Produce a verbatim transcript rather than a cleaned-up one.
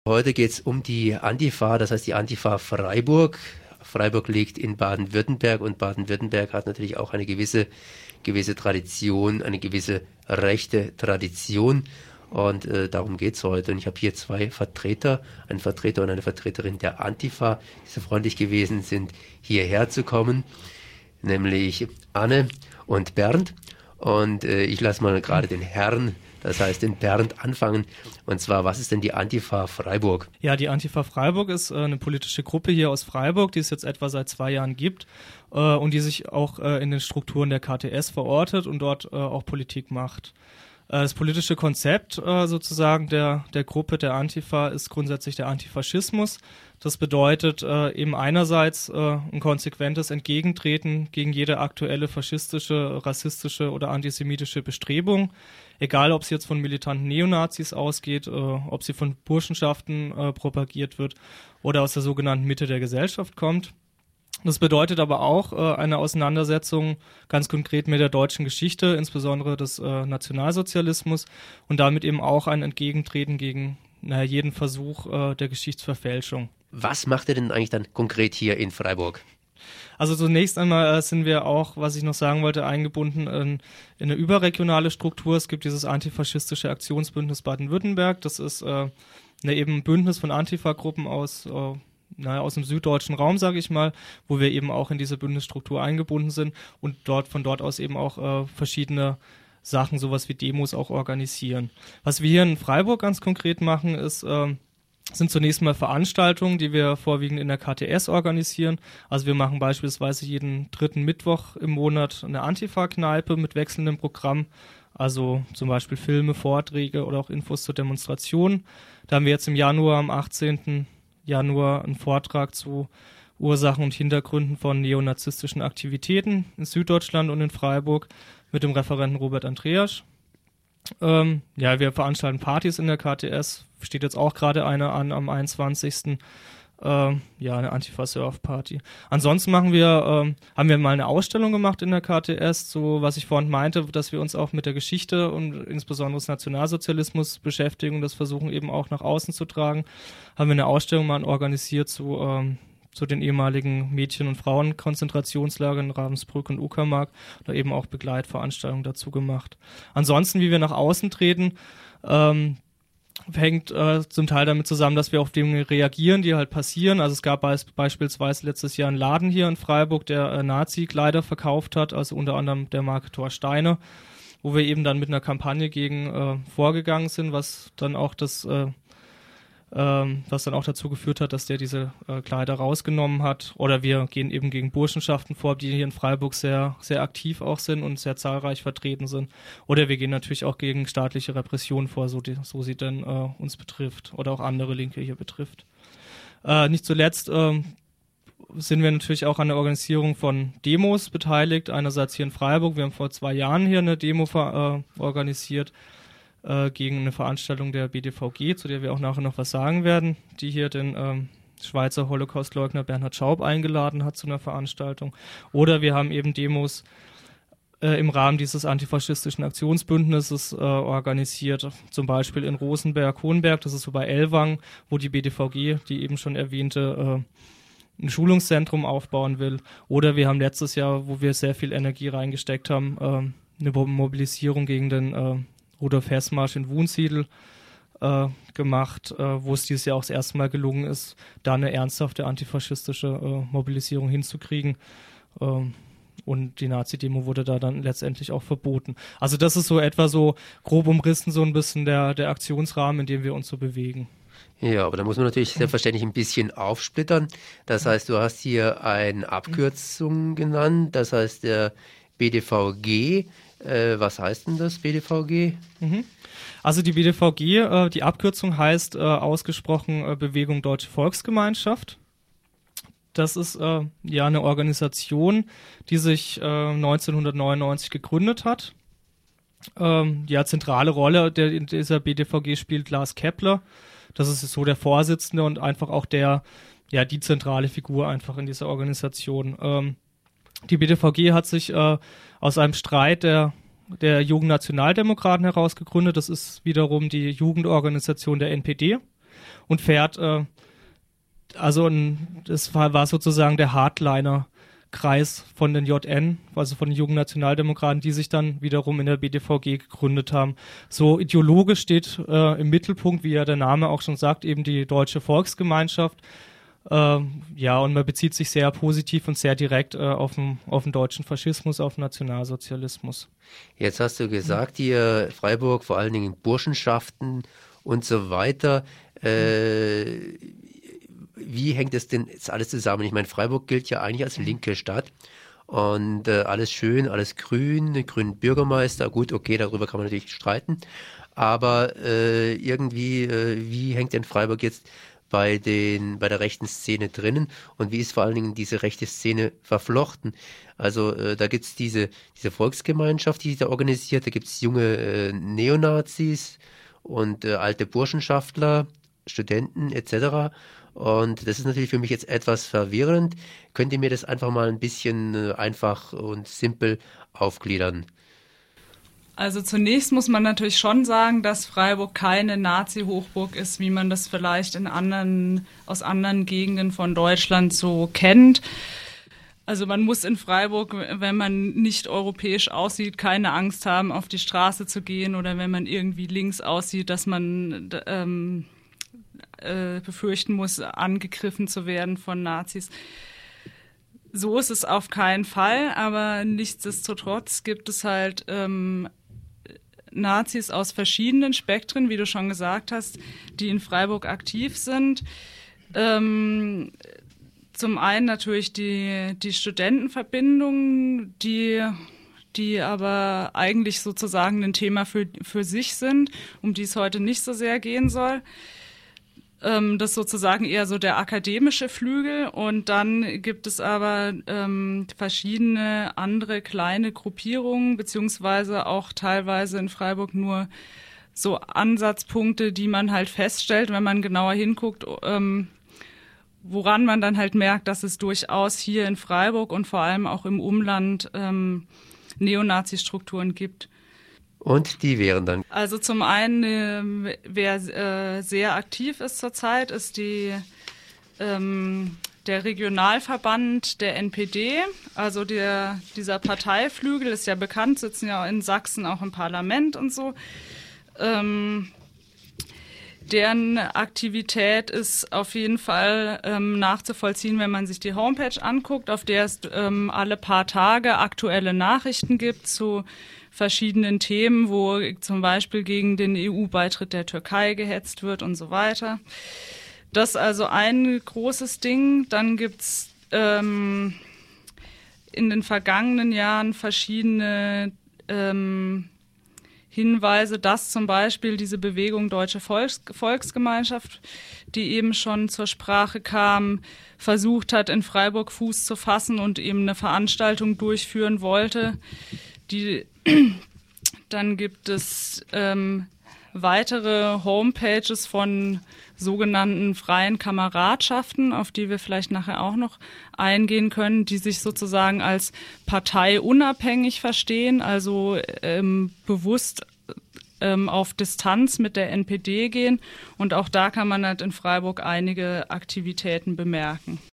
Heute geht es um die Antifa, das heißt die Antifa Freiburg. Freiburg liegt in Baden-Württemberg und Baden-Württemberg hat natürlich auch eine gewisse, gewisse Tradition, eine gewisse rechte Tradition. Und äh, darum geht's heute. Und ich habe hier zwei Vertreter, einen Vertreter und eine Vertreterin der Antifa, die so freundlich gewesen sind, hierher zu kommen, nämlich Anne und Bernd. Und äh, ich lasse mal gerade den Herrn, das heißt den Bernd, anfangen. Und zwar, was ist denn die Antifa Freiburg? Ja, die Antifa Freiburg ist äh, eine politische Gruppe hier aus Freiburg, die es jetzt etwa seit zwei Jahren gibt äh, und die sich auch äh, in den Strukturen der K T S verortet und dort äh, auch Politik macht. Das politische Konzept äh, sozusagen der, der Gruppe der Antifa ist grundsätzlich der Antifaschismus. Das bedeutet äh, eben einerseits äh, ein konsequentes Entgegentreten gegen jede aktuelle faschistische, rassistische oder antisemitische Bestrebung, egal ob sie jetzt von militanten Neonazis ausgeht, äh, ob sie von Burschenschaften äh, propagiert wird oder aus der sogenannten Mitte der Gesellschaft kommt. Das bedeutet aber auch äh, eine Auseinandersetzung ganz konkret mit der deutschen Geschichte, insbesondere des äh, Nationalsozialismus und damit eben auch ein Entgegentreten gegen naja, jeden Versuch äh, der Geschichtsverfälschung. Was macht ihr denn eigentlich dann konkret hier in Freiburg? Also zunächst einmal äh, sind wir auch, was ich noch sagen wollte, eingebunden in, in eine überregionale Struktur. Es gibt dieses antifaschistische Aktionsbündnis Baden-Württemberg. Das ist äh, eine eben ein Bündnis von Antifa-Gruppen aus äh, naja, aus dem süddeutschen Raum, sage ich mal, wo wir eben auch in diese Bündnisstruktur eingebunden sind und dort von dort aus eben auch äh, verschiedene Sachen, sowas wie Demos auch organisieren. Was wir hier in Freiburg ganz konkret machen, ist, äh, sind zunächst mal Veranstaltungen, die wir vorwiegend in der K T S organisieren. Also wir machen beispielsweise jeden dritten Mittwoch im Monat eine Antifa-Kneipe mit wechselndem Programm. Also zum Beispiel Filme, Vorträge oder auch Infos zur Demonstration. Da haben wir jetzt im Januar, am achtzehnten Januar einen Vortrag zu Ursachen und Hintergründen von neonazistischen Aktivitäten in Süddeutschland und in Freiburg mit dem Referenten Robert Andreasch. Ähm, ja, wir veranstalten Partys in der K T S, steht jetzt auch gerade eine an am einundzwanzigsten Ähm, ja, eine Antifa-Surf-Party. Ansonsten machen wir, ähm, haben wir mal eine Ausstellung gemacht in der K T S, so was ich vorhin meinte, dass wir uns auch mit der Geschichte und insbesondere des Nationalsozialismus beschäftigen und das versuchen eben auch nach außen zu tragen. Haben wir eine Ausstellung mal organisiert zu, ähm, zu den ehemaligen Mädchen- und Frauenkonzentrationslagern in Ravensbrück und Uckermark oder eben auch Begleitveranstaltungen dazu gemacht. Ansonsten, wie wir nach außen treten, ähm, hängt äh, zum Teil damit zusammen, dass wir auf Dinge reagieren, die halt passieren. Also es gab beis- beispielsweise letztes Jahr einen Laden hier in Freiburg, der äh, Nazi-Kleider verkauft hat, also unter anderem der Marke Thor Steiner, wo wir eben dann mit einer Kampagne gegen äh, vorgegangen sind, was dann auch das äh, ähm, was dann auch dazu geführt hat, dass der diese äh, Kleider rausgenommen hat. Oder wir gehen eben gegen Burschenschaften vor, die hier in Freiburg sehr, sehr aktiv auch sind und sehr zahlreich vertreten sind. Oder wir gehen natürlich auch gegen staatliche Repression vor, so, die, so sie denn äh, uns betrifft oder auch andere Linke hier betrifft. Äh, nicht zuletzt äh, sind wir natürlich auch an der Organisierung von Demos beteiligt. Einerseits hier in Freiburg. Wir haben vor zwei Jahren hier eine Demo äh, organisiert, gegen eine Veranstaltung der B D V G, zu der wir auch nachher noch was sagen werden, die hier den ähm, Schweizer Holocaustleugner Bernhard Schaub eingeladen hat zu einer Veranstaltung. Oder wir haben eben Demos äh, im Rahmen dieses antifaschistischen Aktionsbündnisses äh, organisiert, zum Beispiel in Rosenberg, Hohenberg, das ist so bei Ellwangen, wo die B D V G, die eben schon erwähnte, äh, ein Schulungszentrum aufbauen will. Oder wir haben letztes Jahr, wo wir sehr viel Energie reingesteckt haben, äh, eine Mobilisierung gegen den äh, Rudolf Hess-Marsch in Wunsiedel äh, gemacht, äh, wo es dieses Jahr auch das erste Mal gelungen ist, da eine ernsthafte antifaschistische äh, Mobilisierung hinzukriegen. Ähm, und die Nazi-Demo wurde da dann letztendlich auch verboten. Also das ist so etwa so grob umrissen, so ein bisschen der, der Aktionsrahmen, in dem wir uns so bewegen. Ja, aber da muss man natürlich selbstverständlich ein bisschen aufsplittern. Das heißt, du hast hier eine Abkürzung genannt, das heißt der B D V G. Äh, was heißt denn das, B D V G? Mhm. Also die B D V G, äh, die Abkürzung heißt äh, ausgesprochen äh, Bewegung Deutsche Volksgemeinschaft. Das ist äh, ja eine Organisation, die sich äh, neunzehnhundertneunundneunzig gegründet hat. Ähm, ja, zentrale Rolle der, in dieser B D V G spielt Lars Kepler. Das ist so der Vorsitzende und einfach auch der, ja, die zentrale Figur einfach in dieser Organisation. Ähm, Die B D V G hat sich äh, aus einem Streit der, der Jugendnationaldemokraten heraus gegründet. Das ist wiederum die Jugendorganisation der N P D. und fährt, äh, also ein, das war, war sozusagen der Hardliner-Kreis von den J N, also von den jungen Nationaldemokraten, die sich dann wiederum in der B D V G gegründet haben. So ideologisch steht äh, im Mittelpunkt, wie ja der Name auch schon sagt, eben die Deutsche Volksgemeinschaft. Ähm, ja, und man bezieht sich sehr positiv und sehr direkt äh, auf den, auf den deutschen Faschismus, auf den Nationalsozialismus. Jetzt hast du gesagt, hier Freiburg, vor allen Dingen Burschenschaften und so weiter. Äh, wie hängt das denn jetzt alles zusammen? Ich meine, Freiburg gilt ja eigentlich als linke Stadt. Und äh, alles schön, alles grün, den grünen Bürgermeister, gut, okay, darüber kann man natürlich streiten. Aber äh, irgendwie, äh, wie hängt denn Freiburg jetzt bei den bei der rechten Szene drinnen und wie ist vor allen Dingen diese rechte Szene verflochten? Also äh, da gibt's diese diese Volksgemeinschaft, die sich da organisiert, da gibt's junge äh, Neonazis und äh, alte Burschenschaftler, Studenten et cetera. Und das ist natürlich für mich jetzt etwas verwirrend. Könnt ihr mir das einfach mal ein bisschen äh, einfach und simpel aufgliedern? Also zunächst muss man natürlich schon sagen, dass Freiburg keine Nazi-Hochburg ist, wie man das vielleicht in anderen, aus anderen Gegenden von Deutschland so kennt. Also man muss in Freiburg, wenn man nicht europäisch aussieht, keine Angst haben, auf die Straße zu gehen oder wenn man irgendwie links aussieht, dass man ähm, äh, befürchten muss, angegriffen zu werden von Nazis. So ist es auf keinen Fall, aber nichtsdestotrotz gibt es halt ähm, Nazis aus verschiedenen Spektren, wie du schon gesagt hast, die in Freiburg aktiv sind. Ähm, zum einen natürlich die, die Studentenverbindungen, die, die aber eigentlich sozusagen ein Thema für, für sich sind, um die es heute nicht so sehr gehen soll. Ähm, das ist sozusagen eher so der akademische Flügel. Und dann gibt es aber ähm, verschiedene andere kleine Gruppierungen, beziehungsweise auch teilweise in Freiburg nur so Ansatzpunkte, die man halt feststellt, wenn man genauer hinguckt, ähm, woran man dann halt merkt, dass es durchaus hier in Freiburg und vor allem auch im Umland ähm, Neonazi-Strukturen gibt. Und die wären dann? Also zum einen, äh, wer äh, sehr aktiv ist zurzeit, ist die, ähm, der Regionalverband der N P D. Also der, dieser Parteiflügel ist ja bekannt, sitzen ja in Sachsen auch im Parlament und so. Ähm, deren Aktivität ist auf jeden Fall ähm, nachzuvollziehen, wenn man sich die Homepage anguckt, auf der es ähm, alle paar Tage aktuelle Nachrichten gibt zu verschiedenen Themen, wo zum Beispiel gegen den E U-Beitritt der Türkei gehetzt wird und so weiter. Das ist also ein großes Ding. Dann gibt's ähm, in den vergangenen Jahren verschiedene ähm, Hinweise, dass zum Beispiel diese Bewegung Deutsche Volks- Volksgemeinschaft, die eben schon zur Sprache kam, versucht hat, in Freiburg Fuß zu fassen und eben eine Veranstaltung durchführen wollte. Die, dann gibt es ähm, weitere Homepages von sogenannten freien Kameradschaften, auf die wir vielleicht nachher auch noch eingehen können, die sich sozusagen als parteiunabhängig verstehen, also ähm, bewusst ähm, auf Distanz mit der N P D gehen. Und auch da kann man halt in Freiburg einige Aktivitäten bemerken.